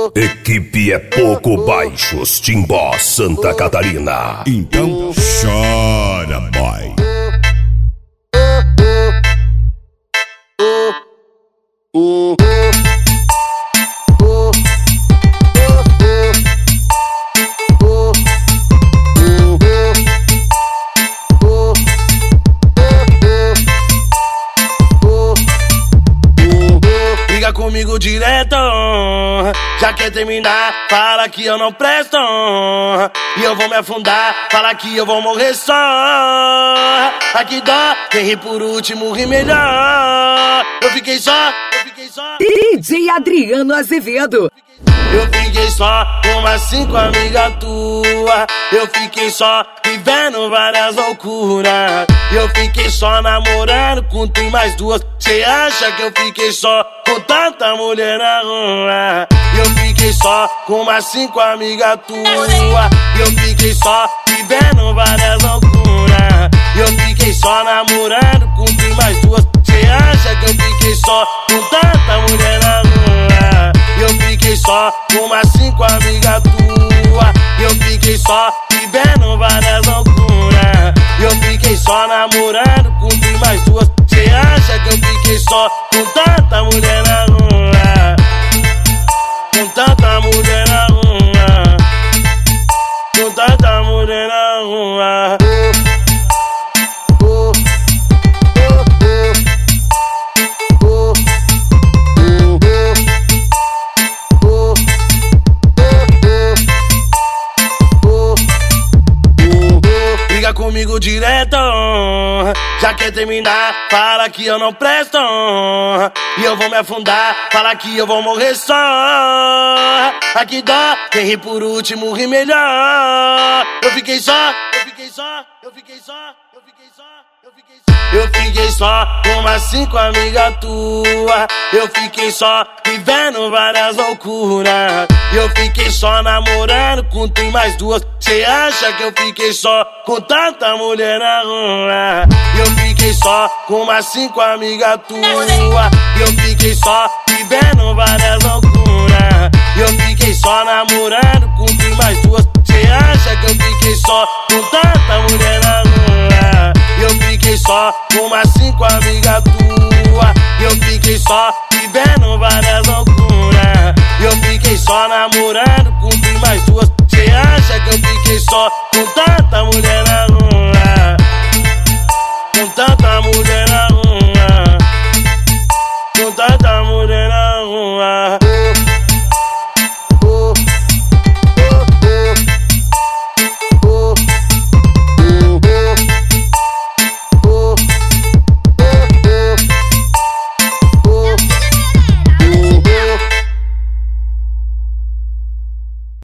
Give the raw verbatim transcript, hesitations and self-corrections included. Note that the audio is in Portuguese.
Equipe é pouco baixos, Timbó, Santa Catarina. Então chora, boy. Liga comigo direto, já quer terminar, fala que eu não presto. E eu vou me afundar, fala que eu vou morrer só. Aqui dó, quem ri por último ri melhor. Eu fiquei só, eu fiquei só. D J Adriano Azevedo. Eu fiquei só com umas cinco amigas tuas. Eu fiquei só vivendo várias loucuras. Eu fiquei só namorando com tu e mais duas. Cê acha que eu fiquei só com tanta mulher na rua? Eu fiquei só com umas cinco amigas tuas. Eu fiquei só vivendo várias loucuras. Eu fiquei só namorando com tu e mais duas. Cê acha que eu fiquei só com tanta mulher na rua? Eu fiquei só com umas cinco amigas tuas. Eu fiquei só vivendo várias loucuras. Eu fiquei só namorando com tu e mais duas. Cê acha que eu fiquei só com tanta mulher na rua? Com tanta mulher na rua. Com tanta mulher na rua. Liga comigo direto, já quer terminar, fala que eu não presto. E eu vou me afundar, fala que eu vou morrer só. Aqui dó, quem ri por último ri melhor. Eu fiquei só, eu fiquei só, eu fiquei só, eu fiquei só, eu fiquei só. Eu fiquei só com umas cinco amigas tuas. Eu fiquei só vivendo várias loucuras. Eu fiquei só namorando com tu e mais duas. Cê acha que eu fiquei só com tanta mulher na rua? Eu fiquei só com umas cinco amigas tuas. Eu fiquei só vivendo várias loucuras. Eu fiquei só namorando com tu e mais duas. Cê acha que eu fiquei só com tanta mulher na rua? Eu fiquei só com umas cinco amigas tuas. Eu fiquei só vivendo várias loucuras. Eu fiquei só namorando com tu e mais duas. Cê acha que eu fiquei só com tanta mulher